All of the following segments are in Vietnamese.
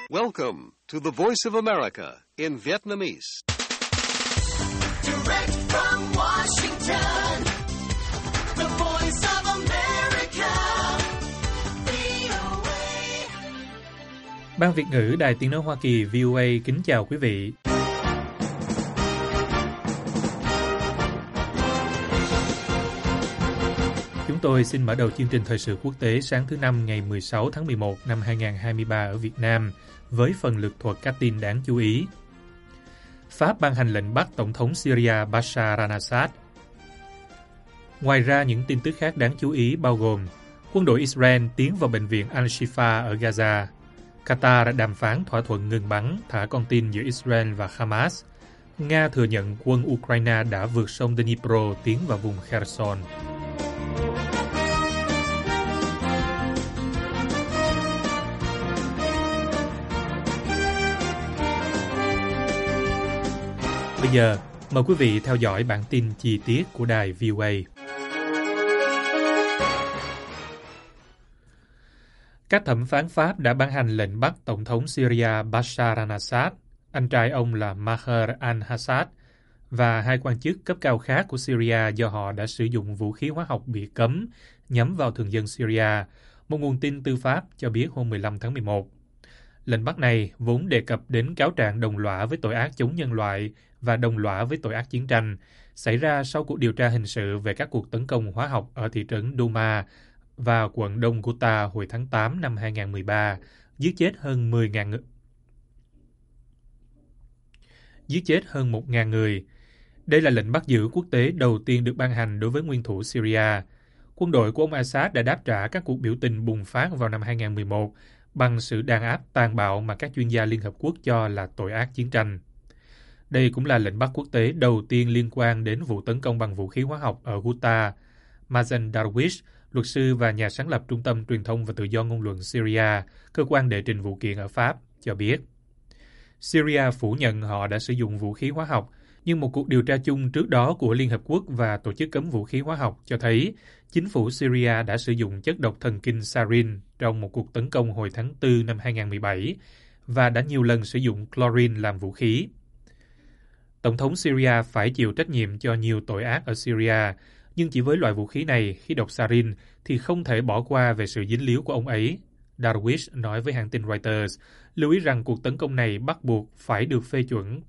Welcome to the Voice of America in Vietnamese. Direct from Washington, the Voice of America, VOA. Ban Việt ngữ Đài Tiếng nói Hoa Kỳ VOA kính chào quý vị. Chúng tôi xin mở đầu chương trình thời sự quốc tế sáng thứ Năm ngày 16 tháng 11 năm 2023 ở Việt Nam với phần lược thuật các tin đáng chú ý. Pháp ban hành lệnh bắt Tổng thống Syria Bashar al-Assad. Ngoài ra, những tin tức khác đáng chú ý bao gồm quân đội Israel tiến vào bệnh viện Al-Shifa ở Gaza, Qatar đã đàm phán thỏa thuận ngừng bắn thả con tin giữa Israel và Hamas, Nga thừa nhận quân Ukraine đã vượt sông Dnipro tiến vào vùng Kherson. Bây giờ, mời quý vị theo dõi bản tin chi tiết của đài VOA. Các thẩm phán Pháp đã ban hành lệnh bắt Tổng thống Syria Bashar al-Assad, anh trai ông là Maher al-Assad, và hai quan chức cấp cao khác của Syria do họ đã sử dụng vũ khí hóa học bị cấm nhắm vào thường dân Syria, một nguồn tin từ Pháp cho biết hôm 15 tháng 11. Lệnh bắt này vốn đề cập đến cáo trạng đồng lõa với tội ác chống nhân loại và đồng lõa với tội ác chiến tranh, xảy ra sau cuộc điều tra hình sự về các cuộc tấn công hóa học ở thị trấn Douma và quận Đông Ghouta hồi tháng 8 năm 2013, giết chết hơn 1.000 người. Đây là lệnh bắt giữ quốc tế đầu tiên được ban hành đối với nguyên thủ Syria. Quân đội của ông Assad đã đáp trả các cuộc biểu tình bùng phát vào năm 2011 bằng sự đàn áp tàn bạo mà các chuyên gia Liên Hợp Quốc cho là tội ác chiến tranh. Đây cũng là lệnh bắt quốc tế đầu tiên liên quan đến vụ tấn công bằng vũ khí hóa học ở Ghouta. Mazen Darwish, luật sư và nhà sáng lập Trung tâm Truyền thông và Tự do Ngôn luận Syria, cơ quan đệ trình vụ kiện ở Pháp, cho biết. Syria phủ nhận họ đã sử dụng vũ khí hóa học, nhưng một cuộc điều tra chung trước đó của Liên Hợp Quốc và Tổ chức Cấm Vũ khí Hóa học cho thấy chính phủ Syria đã sử dụng chất độc thần kinh sarin trong một cuộc tấn công hồi tháng 4 năm 2017 và đã nhiều lần sử dụng chlorine làm vũ khí. Tổng thống Syria phải chịu trách nhiệm cho nhiều tội ác ở Syria, nhưng chỉ với loại vũ khí này, khí độc sarin, thì không thể bỏ qua về sự dính líu của ông ấy. Darwish nói với hãng tin Reuters, lưu ý rằng cuộc tấn công này bắt buộc phải được phê chuẩn.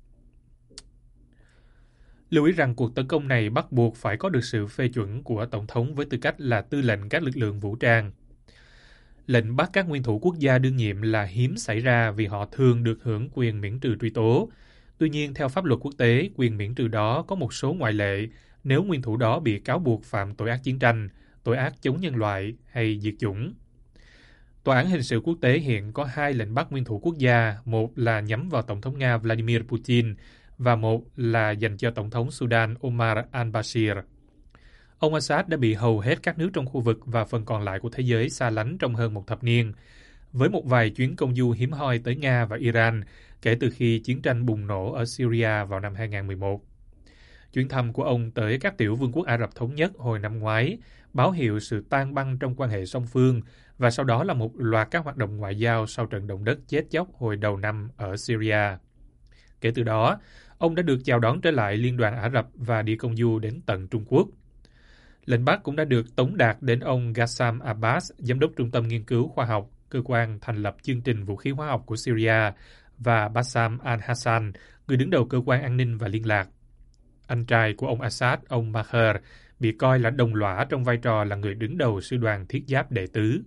Phải có được sự phê chuẩn của Tổng thống với tư cách là tư lệnh các lực lượng vũ trang. Lệnh bắt các nguyên thủ quốc gia đương nhiệm là hiếm xảy ra vì họ thường được hưởng quyền miễn trừ truy tố. Tuy nhiên, theo pháp luật quốc tế, quyền miễn trừ đó có một số ngoại lệ nếu nguyên thủ đó bị cáo buộc phạm tội ác chiến tranh, tội ác chống nhân loại hay diệt chủng. Tòa án hình sự quốc tế hiện có hai lệnh bắt nguyên thủ quốc gia, một là nhắm vào Tổng thống Nga Vladimir Putin và một là dành cho Tổng thống Sudan Omar al-Bashir. Ông Assad đã bị hầu hết các nước trong khu vực và phần còn lại của thế giới xa lánh trong hơn một thập niên, với một vài chuyến công du hiếm hoi tới Nga và Iran kể từ khi chiến tranh bùng nổ ở Syria vào năm 2011. Chuyến thăm của ông tới các tiểu vương quốc Ả Rập Thống Nhất hồi năm ngoái báo hiệu sự tan băng trong quan hệ song phương và sau đó là một loạt các hoạt động ngoại giao sau trận động đất chết chóc hồi đầu năm ở Syria. Kể từ đó, ông đã được chào đón trở lại Liên đoàn Ả Rập và đi công du đến tận Trung Quốc. Lệnh bắt cũng đã được tống đạt đến ông Ghassam Abbas, giám đốc Trung tâm Nghiên cứu Khoa học, cơ quan thành lập chương trình vũ khí hóa học của Syria, và Bassam al-Hassan, người đứng đầu cơ quan an ninh và liên lạc. Anh trai của ông Assad, ông Maher, bị coi là đồng lõa trong vai trò là người đứng đầu sư đoàn thiết giáp đệ tứ.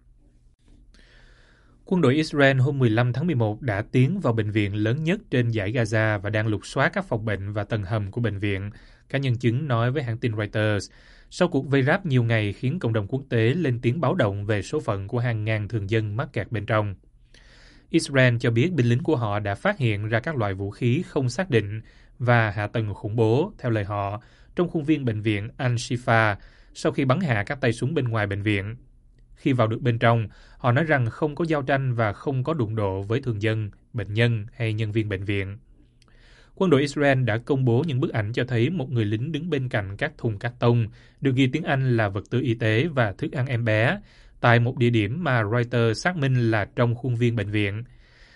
Quân đội Israel hôm 15 tháng 11 đã tiến vào bệnh viện lớn nhất trên dải Gaza và đang lục soát các phòng bệnh và tầng hầm của bệnh viện, các nhân chứng nói với hãng tin Reuters, sau cuộc vây ráp nhiều ngày khiến cộng đồng quốc tế lên tiếng báo động về số phận của hàng ngàn thường dân mắc kẹt bên trong. Israel cho biết binh lính của họ đã phát hiện ra các loại vũ khí không xác định và hạ tầng khủng bố, theo lời họ, trong khuôn viên bệnh viện Al-Shifa sau khi bắn hạ các tay súng bên ngoài bệnh viện. Khi vào được bên trong, họ nói rằng không có giao tranh và không có đụng độ với thường dân, bệnh nhân hay nhân viên bệnh viện. Quân đội Israel đã công bố những bức ảnh cho thấy một người lính đứng bên cạnh các thùng cát tông, được ghi tiếng Anh là vật tư y tế và thức ăn em bé, tại một địa điểm mà Reuters xác minh là trong khuôn viên bệnh viện.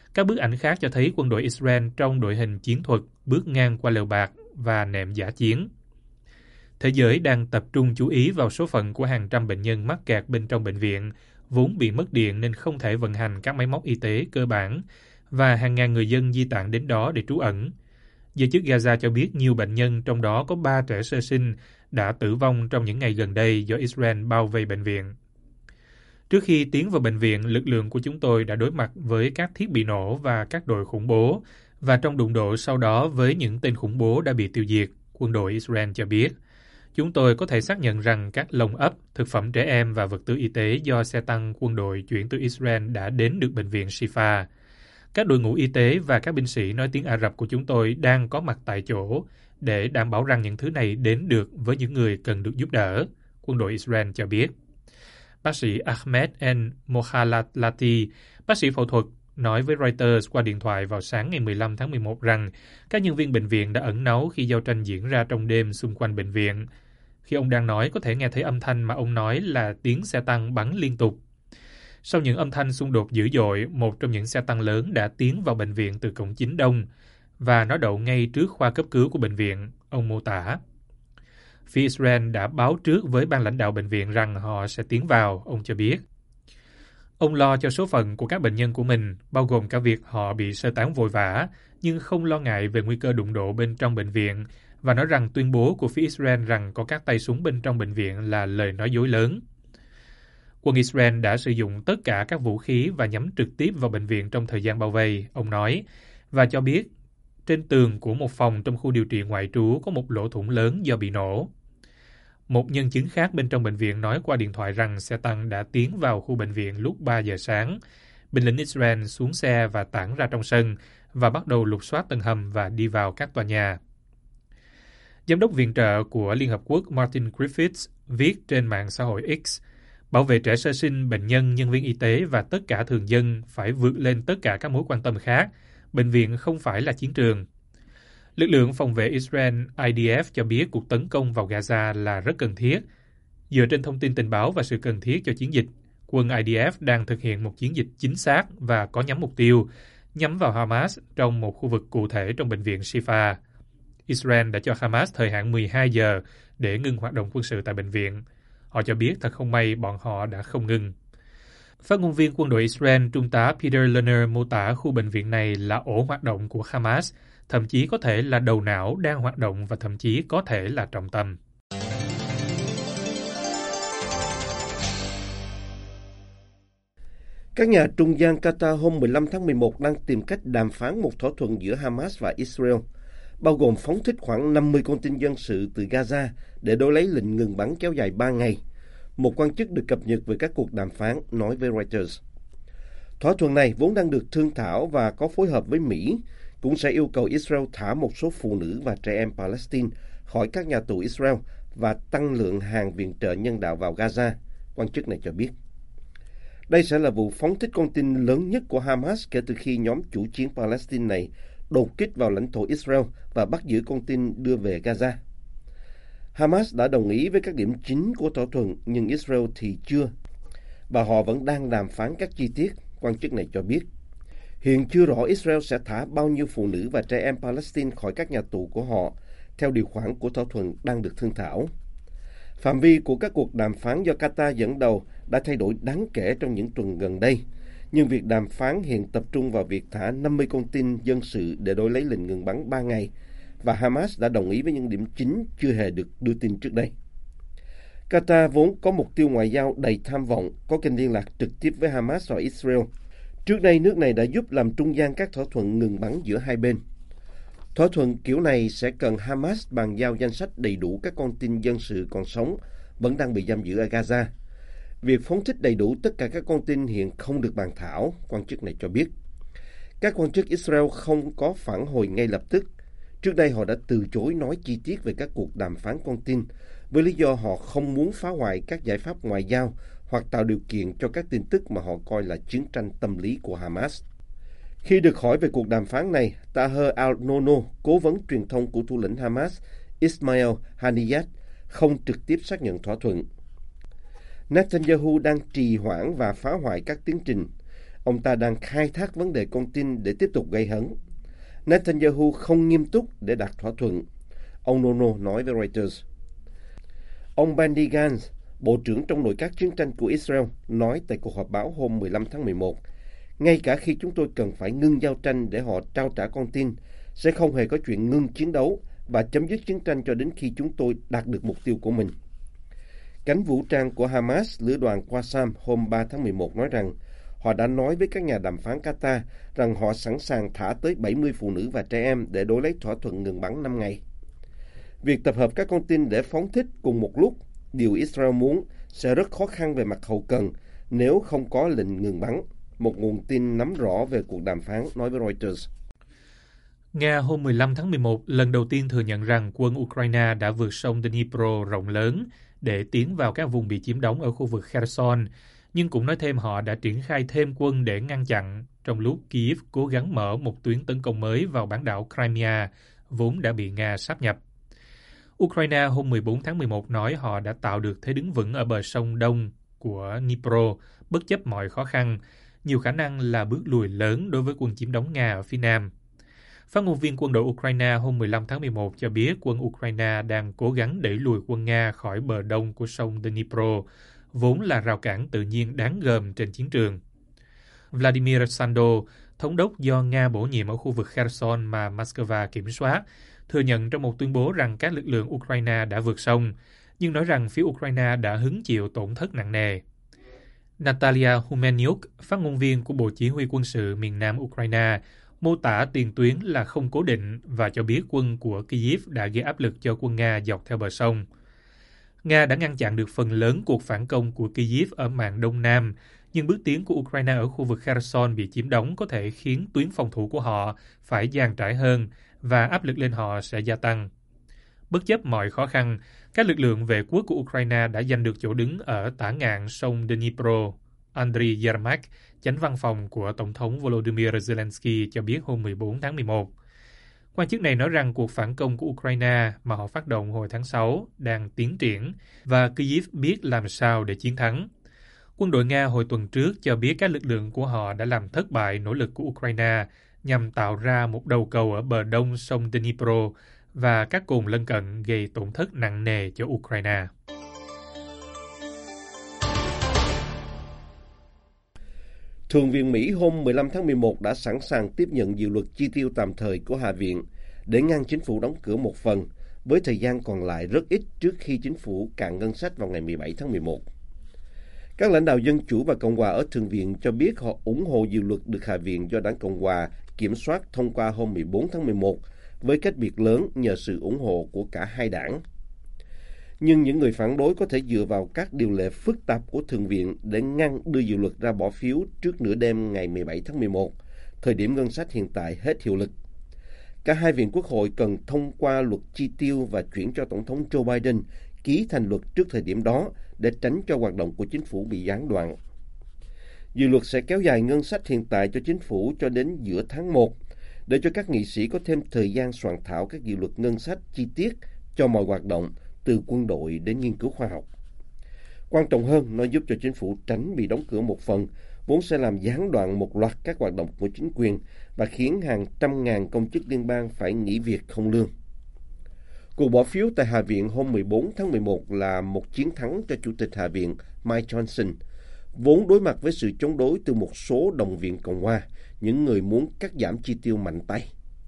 Các bức ảnh khác cho thấy quân đội Israel trong đội hình chiến thuật bước ngang qua lều bạt và nệm dã chiến. Thế giới đang tập trung chú ý vào số phận của hàng trăm bệnh nhân mắc kẹt bên trong bệnh viện, vốn bị mất điện nên không thể vận hành các máy móc y tế cơ bản, và hàng ngàn người dân di tản đến đó để trú ẩn. Giới chức Gaza cho biết nhiều bệnh nhân, trong đó có 3 trẻ sơ sinh, đã tử vong trong những ngày gần đây do Israel bao vây bệnh viện. Trước khi tiến vào bệnh viện, lực lượng của chúng tôi đã đối mặt với các thiết bị nổ và các đội khủng bố, và trong đụng độ sau đó với những tên khủng bố đã bị tiêu diệt, quân đội Israel cho biết. Chúng tôi có thể xác nhận rằng các lồng ấp, thực phẩm trẻ em và vật tư y tế do xe tăng quân đội chuyển từ Israel đã đến được bệnh viện Shifa. Các đội ngũ y tế và các binh sĩ nói tiếng Ả Rập của chúng tôi đang có mặt tại chỗ để đảm bảo rằng những thứ này đến được với những người cần được giúp đỡ, quân đội Israel cho biết. Bác sĩ Ahmed El-Mohalalati, bác sĩ phẫu thuật, nói với Reuters qua điện thoại vào sáng ngày 15 tháng 11 rằng các nhân viên bệnh viện đã ẩn náu khi giao tranh diễn ra trong đêm xung quanh bệnh viện. Khi ông đang nói, có thể nghe thấy âm thanh mà ông nói là tiếng xe tăng bắn liên tục. Sau những âm thanh xung đột dữ dội, một trong những xe tăng lớn đã tiến vào bệnh viện từ cổng chính đông, và nó đậu ngay trước khoa cấp cứu của bệnh viện, ông mô tả. Phía Israel đã báo trước với ban lãnh đạo bệnh viện rằng họ sẽ tiến vào, ông cho biết. Ông lo cho số phận của các bệnh nhân của mình, bao gồm cả việc họ bị sơ tán vội vã, nhưng không lo ngại về nguy cơ đụng độ bên trong bệnh viện, và nói rằng tuyên bố của phía Israel rằng có các tay súng bên trong bệnh viện là lời nói dối lớn. Quân Israel đã sử dụng tất cả các vũ khí và nhắm trực tiếp vào bệnh viện trong thời gian bao vây, ông nói, và cho biết trên tường của một phòng trong khu điều trị ngoại trú có một lỗ thủng lớn do bị nổ. Một nhân chứng khác bên trong bệnh viện nói qua điện thoại rằng xe tăng đã tiến vào khu bệnh viện lúc 3 giờ sáng. Binh lính Israel xuống xe và tản ra trong sân và bắt đầu lục soát tầng hầm và đi vào các tòa nhà. Giám đốc viện trợ của Liên Hợp Quốc Martin Griffiths viết trên mạng xã hội X, bảo vệ trẻ sơ sinh, bệnh nhân, nhân viên y tế và tất cả thường dân phải vượt lên tất cả các mối quan tâm khác. Bệnh viện không phải là chiến trường. Lực lượng phòng vệ Israel IDF cho biết cuộc tấn công vào Gaza là rất cần thiết. Dựa trên thông tin tình báo và sự cần thiết cho chiến dịch, quân IDF đang thực hiện một chiến dịch chính xác và có nhắm mục tiêu, nhắm vào Hamas trong một khu vực cụ thể trong bệnh viện Shifa. Israel đã cho Hamas thời hạn 12 giờ để ngừng hoạt động quân sự tại bệnh viện. Họ cho biết thật không may bọn họ đã không ngừng. Phát ngôn viên quân đội Israel Trung tá Peter Lerner mô tả khu bệnh viện này là ổ hoạt động của Hamas, thậm chí có thể là đầu não đang hoạt động và thậm chí có thể là trọng tâm. Các nhà trung gian Qatar hôm 15 tháng 11 đang tìm cách đàm phán một thỏa thuận giữa Hamas và Israel, bao gồm phóng thích khoảng 50 con tin dân sự từ Gaza để đổi lấy lệnh ngừng bắn kéo dài 3 ngày. Một quan chức được cập nhật về các cuộc đàm phán nói với Reuters. Thỏa thuận này vốn đang được thương thảo và có phối hợp với Mỹ, cũng sẽ yêu cầu Israel thả một số phụ nữ và trẻ em Palestine khỏi các nhà tù Israel và tăng lượng hàng viện trợ nhân đạo vào Gaza, quan chức này cho biết. Đây sẽ là vụ phóng thích con tin lớn nhất của Hamas kể từ khi nhóm chủ chiến Palestine này đột kích vào lãnh thổ Israel và bắt giữ con tin đưa về Gaza. Hamas đã đồng ý với các điểm chính của thỏa thuận, nhưng Israel thì chưa, và họ vẫn đang đàm phán các chi tiết, quan chức này cho biết. Hiện chưa rõ Israel sẽ thả bao nhiêu phụ nữ và trẻ em Palestine khỏi các nhà tù của họ, theo điều khoản của thỏa thuận đang được thương thảo. Phạm vi của các cuộc đàm phán do Qatar dẫn đầu đã thay đổi đáng kể trong những tuần gần đây, nhưng việc đàm phán hiện tập trung vào việc thả 50 con tin dân sự để đổi lấy lệnh ngừng bắn 3 ngày, và Hamas đã đồng ý với những điểm chính chưa hề được đưa tin trước đây. Qatar vốn có mục tiêu ngoại giao đầy tham vọng, có kênh liên lạc trực tiếp với Hamas và Israel. Trước đây, nước này đã giúp làm trung gian các thỏa thuận ngừng bắn giữa hai bên. Thỏa thuận kiểu này sẽ cần Hamas bàn giao danh sách đầy đủ các con tin dân sự còn sống vẫn đang bị giam giữ ở Gaza. Việc phóng thích đầy đủ tất cả các con tin hiện không được bàn thảo, quan chức này cho biết. Các quan chức Israel không có phản hồi ngay lập tức. Trước đây họ đã từ chối nói chi tiết về các cuộc đàm phán con tin, với lý do họ không muốn phá hoại các giải pháp ngoại giao hoặc tạo điều kiện cho các tin tức mà họ coi là chiến tranh tâm lý của Hamas. Khi được hỏi về cuộc đàm phán này, Taher al-Nono, cố vấn truyền thông của thủ lĩnh Hamas Ismail Haniyeh, không trực tiếp xác nhận thỏa thuận. Netanyahu đang trì hoãn và phá hoại các tiến trình. Ông ta đang khai thác vấn đề con tin để tiếp tục gây hấn. Netanyahu không nghiêm túc để đạt thỏa thuận, ông Nono nói với Reuters. Ông Benny Gantz, Bộ trưởng trong nội các chiến tranh của Israel, nói tại cuộc họp báo hôm 15 tháng 11, ngay cả khi chúng tôi cần phải ngưng giao tranh để họ trao trả con tin, sẽ không hề có chuyện ngưng chiến đấu và chấm dứt chiến tranh cho đến khi chúng tôi đạt được mục tiêu của mình. Cánh vũ trang của Hamas, lữ đoàn Qassam hôm 3 tháng 11 nói rằng họ đã nói với các nhà đàm phán Qatar rằng họ sẵn sàng thả tới 70 phụ nữ và trẻ em để đổi lấy thỏa thuận ngừng bắn 5 ngày. Việc tập hợp các con tin để phóng thích cùng một lúc, điều Israel muốn, sẽ rất khó khăn về mặt hậu cần nếu không có lệnh ngừng bắn, một nguồn tin nắm rõ về cuộc đàm phán nói với Reuters. Nga hôm 15 tháng 11 lần đầu tiên thừa nhận rằng quân Ukraine đã vượt sông Dnipro rộng lớn để tiến vào các vùng bị chiếm đóng ở khu vực Kherson, nhưng cũng nói thêm họ đã triển khai thêm quân để ngăn chặn trong lúc Kyiv cố gắng mở một tuyến tấn công mới vào bán đảo Crimea, vốn đã bị Nga sáp nhập. Ukraine hôm 14 tháng 11 nói họ đã tạo được thế đứng vững ở bờ sông Đông của Dnipro, bất chấp mọi khó khăn, nhiều khả năng là bước lùi lớn đối với quân chiếm đóng Nga ở phía Nam. Phát ngôn viên quân đội Ukraine hôm 15 tháng 11 cho biết quân Ukraine đang cố gắng đẩy lùi quân Nga khỏi bờ đông của sông Dnipro, vốn là rào cản tự nhiên đáng gờm trên chiến trường. Vladimir Sando, thống đốc do Nga bổ nhiệm ở khu vực Kherson mà Moscow kiểm soát, thừa nhận trong một tuyên bố rằng các lực lượng Ukraine đã vượt sông, nhưng nói rằng phía Ukraine đã hứng chịu tổn thất nặng nề. Natalia Humeniuk, phát ngôn viên của Bộ Chỉ huy quân sự miền Nam Ukraine, mô tả tiền tuyến là không cố định và cho biết quân của Kyiv đã gây áp lực cho quân Nga dọc theo bờ sông. Nga đã ngăn chặn được phần lớn cuộc phản công của Kyiv ở mạn Đông Nam, nhưng bước tiến của Ukraine ở khu vực Kherson bị chiếm đóng có thể khiến tuyến phòng thủ của họ phải dàn trải hơn và áp lực lên họ sẽ gia tăng. Bất chấp mọi khó khăn, các lực lượng vệ quốc của Ukraine đã giành được chỗ đứng ở tả ngạn sông Dnipro. Andriy Yermak, chánh văn phòng của Tổng thống Volodymyr Zelensky cho biết hôm 14 tháng 11. Quan chức này nói rằng cuộc phản công của Ukraine mà họ phát động hồi tháng 6 đang tiến triển và Kyiv biết làm sao để chiến thắng. Quân đội Nga hồi tuần trước cho biết các lực lượng của họ đã làm thất bại nỗ lực của Ukraine nhằm tạo ra một đầu cầu ở bờ đông sông Dnipro và các cồn lân cận gây tổn thất nặng nề cho Ukraine. Thượng viện Mỹ hôm 15 tháng 11 đã sẵn sàng tiếp nhận dự luật chi tiêu tạm thời của Hạ viện để ngăn chính phủ đóng cửa một phần, với thời gian còn lại rất ít trước khi chính phủ cạn ngân sách vào ngày 17 tháng 11. Các lãnh đạo Dân Chủ và Cộng hòa ở Thượng viện cho biết họ ủng hộ dự luật được Hạ viện do Đảng Cộng hòa kiểm soát thông qua hôm 14 tháng 11, với cách biệt lớn nhờ sự ủng hộ của cả hai đảng. Nhưng những người phản đối có thể dựa vào các điều lệ phức tạp của Thượng viện để ngăn đưa dự luật ra bỏ phiếu trước nửa đêm ngày 17 tháng 11, thời điểm ngân sách hiện tại hết hiệu lực. Cả hai viện quốc hội cần thông qua luật chi tiêu và chuyển cho Tổng thống Joe Biden ký thành luật trước thời điểm đó để tránh cho hoạt động của chính phủ bị gián đoạn. Dự luật sẽ kéo dài ngân sách hiện tại cho chính phủ cho đến giữa tháng 1, để cho các nghị sĩ có thêm thời gian soạn thảo các dự luật ngân sách chi tiết cho mọi hoạt động, từ quân đội đến nghiên cứu khoa học. Quan trọng hơn, nó giúp cho chính phủ tránh bị đóng cửa một phần, vốn sẽ làm gián đoạn một loạt các hoạt động của chính quyền và khiến hàng trăm ngàn công chức liên bang phải nghỉ việc không lương. Cuộc bỏ phiếu tại Hạ viện hôm 14 tháng 11 là một chiến thắng cho Chủ tịch Hạ viện Mike Johnson, vốn đối mặt với sự chống đối từ một số đồng viện Cộng hòa, những người muốn cắt giảm chi tiêu mạnh tay.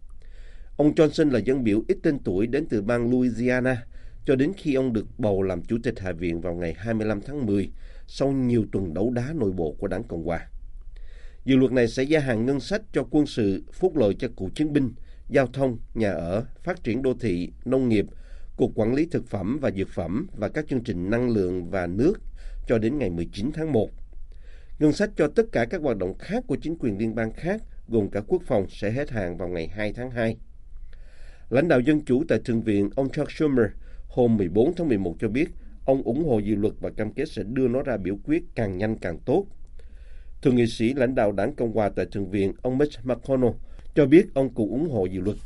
Ông Johnson là dân biểu ít tên tuổi đến từ bang Louisiana, cho đến khi ông được bầu làm Chủ tịch Hạ viện vào ngày 25 tháng 10, sau nhiều tuần đấu đá nội bộ của Đảng Cộng hòa. Dự luật này sẽ gia hạn ngân sách cho quân sự, phúc lợi cho cựu chiến binh, giao thông, nhà ở, phát triển đô thị, nông nghiệp, Cục Quản lý Thực phẩm và Dược phẩm và các chương trình năng lượng và nước cho đến ngày 19 tháng 1. Ngân sách cho tất cả các hoạt động khác của chính quyền liên bang khác, gồm cả quốc phòng, sẽ hết hạn vào ngày 2 tháng 2. Lãnh đạo Dân Chủ tại Thượng viện, ông Chuck Schumer, hôm 14 tháng 11 cho biết ông ủng hộ dự luật và cam kết sẽ đưa nó ra biểu quyết càng nhanh càng tốt. Thượng nghị sĩ lãnh đạo Đảng Cộng hòa tại Thượng viện, ông Mitch McConnell, cho biết ông cũng ủng hộ dự luật.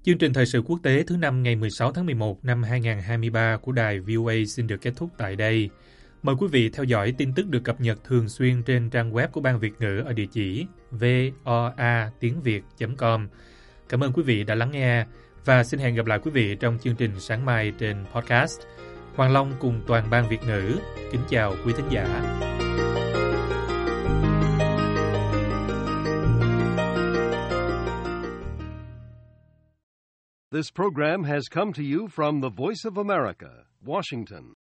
Chương trình thời sự quốc tế thứ năm ngày 16 tháng 11 năm 2023 của đài VOA xin được kết thúc tại đây. Mời quý vị theo dõi tin tức được cập nhật thường xuyên trên trang web của Ban Việt ngữ ở địa chỉ voa.tiếng.việt.com. Cảm ơn quý vị đã lắng nghe và xin hẹn gặp lại quý vị trong chương trình sáng mai trên podcast. Hoàng Long cùng toàn Ban Việt ngữ kính chào quý thính giả. This program has come to you from the Voice of America, Washington.